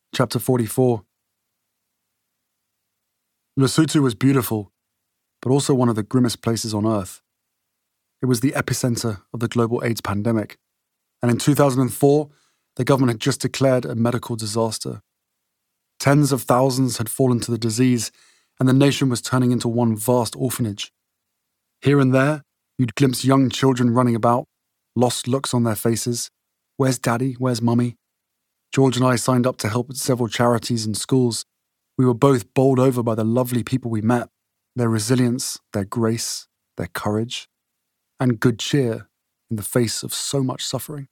Chapter 44. Lesotho was beautiful, but also one of the grimmest places on Earth. It was the epicenter of the global AIDS pandemic, and in 2004, the government had just declared a medical disaster. Tens of thousands had fallen to the disease, and the nation was turning into one vast orphanage. Here and there, you'd glimpse young children running about, lost looks on their faces. Where's daddy? Where's mummy? George and I signed up to help at several charities and schools. We were both bowled over by the lovely people we met, their resilience, their grace, their courage, and good cheer in the face of so much suffering.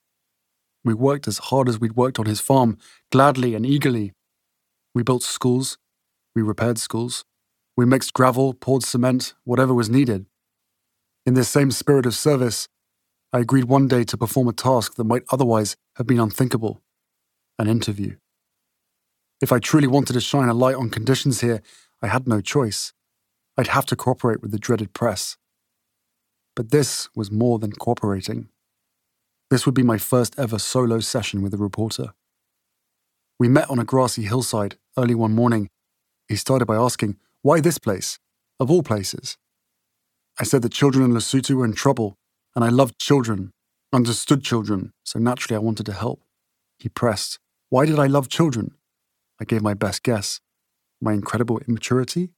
We worked as hard as we'd worked on his farm, gladly and eagerly. We built schools. We repaired schools. We mixed gravel, poured cement, whatever was needed. In this same spirit of service, I agreed one day to perform a task that might otherwise have been unthinkable: an interview. If I truly wanted to shine a light on conditions here, I had no choice. I'd have to cooperate with the dreaded press. But this was more than cooperating. This would be my first ever solo session with a reporter. We met on a grassy hillside early one morning. He started by asking, "Why this place, of all places?" I said that children in Lesotho were in trouble, and I loved children, understood children, so naturally I wanted to help. He pressed, "Why did I love children?" I gave my best guess. My incredible immaturity?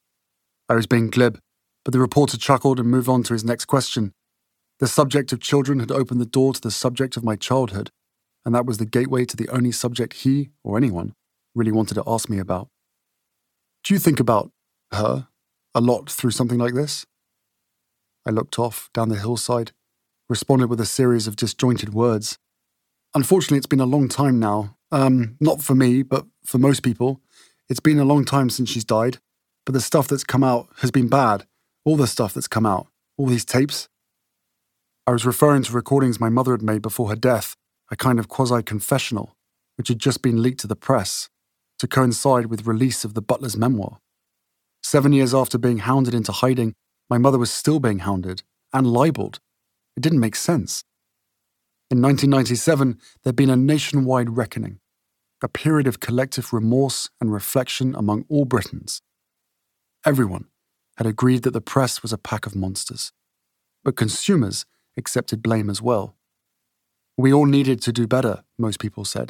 I was being glib, but the reporter chuckled and moved on to his next question. The subject of children had opened the door to the subject of my childhood, and that was the gateway to the only subject he, or anyone, really wanted to ask me about. Do you think about her a lot through something like this? I looked off, down the hillside, responded with a series of disjointed words. Unfortunately, it's been a long time now. Not for me, but for most people. It's been a long time since she's died, but the stuff that's come out has been bad. All the stuff that's come out, all these tapes. I was referring to recordings my mother had made before her death, a kind of quasi-confessional, which had just been leaked to the press, to coincide with release of the butler's memoir. 7 years after being hounded into hiding, my mother was still being hounded and libeled. It didn't make sense. In 1997, there'd been a nationwide reckoning, a period of collective remorse and reflection among all Britons. Everyone had agreed that the press was a pack of monsters, but consumers accepted blame as well. We all needed to do better, most people said.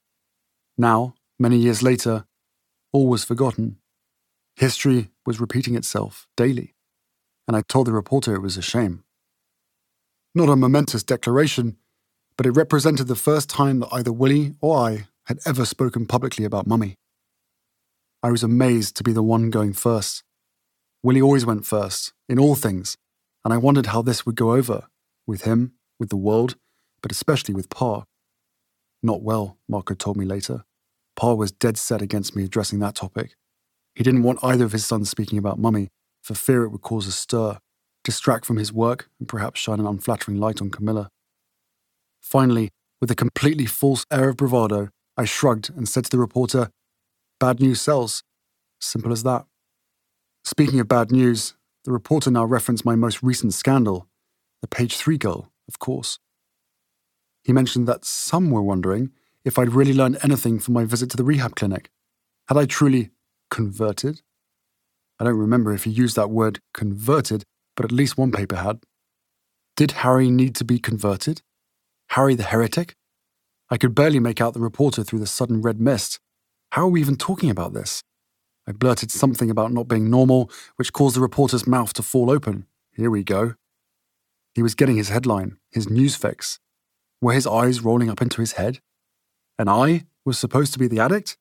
Now, many years later, all was forgotten. History was repeating itself daily, and I told the reporter it was a shame. Not a momentous declaration, but it represented the first time that either Willie or I had ever spoken publicly about Mummy. I was amazed to be the one going first. Willie always went first, in all things, and I wondered how this would go over, with him, with the world, but especially with Pa. Not well, Marco told me later. Pa was dead set against me addressing that topic. He didn't want either of his sons speaking about Mummy, for fear it would cause a stir, distract from his work, and perhaps shine an unflattering light on Camilla. Finally, with a completely false air of bravado, I shrugged and said to the reporter, "Bad news sells." Simple as that. Speaking of bad news, the reporter now referenced my most recent scandal, the Page 3 girl, of course. He mentioned that some were wondering if I'd really learned anything from my visit to the rehab clinic. Had I truly converted? I don't remember if he used that word converted, but at least one paper had. Did Harry need to be converted? Harry the heretic? I could barely make out the reporter through the sudden red mist. How are we even talking about this? I blurted something about not being normal, which caused the reporter's mouth to fall open. Here we go. He was getting his headline, his news fix. Were his eyes rolling up into his head? And I was supposed to be the addict?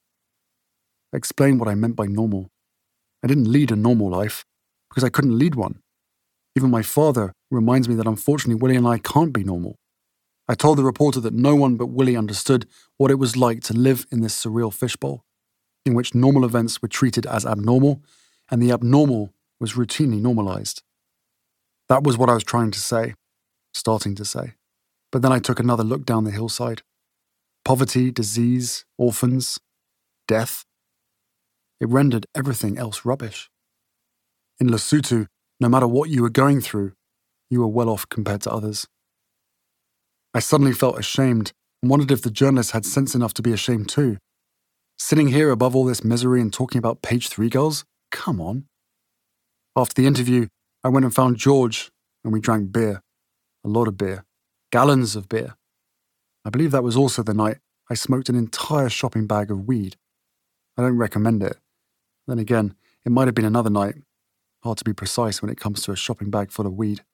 I explained what I meant by normal. I didn't lead a normal life, because I couldn't lead one. Even my father reminds me that unfortunately Willie and I can't be normal. I told the reporter that no one but Willie understood what it was like to live in this surreal fishbowl, in which normal events were treated as abnormal, and the abnormal was routinely normalized. That was what I was trying to say, starting to say. But then I took another look down the hillside. Poverty, disease, orphans, death. It rendered everything else rubbish. In Lesotho, no matter what you were going through, you were well off compared to others. I suddenly felt ashamed and wondered if the journalists had sense enough to be ashamed too. Sitting here above all this misery and talking about page 3 girls? Come on. After the interview, I went and found George, and we drank beer. A lot of beer. Gallons of beer. I believe that was also the night I smoked an entire shopping bag of weed. I don't recommend it. Then again, it might have been another night. Hard to be precise when it comes to a shopping bag full of weed.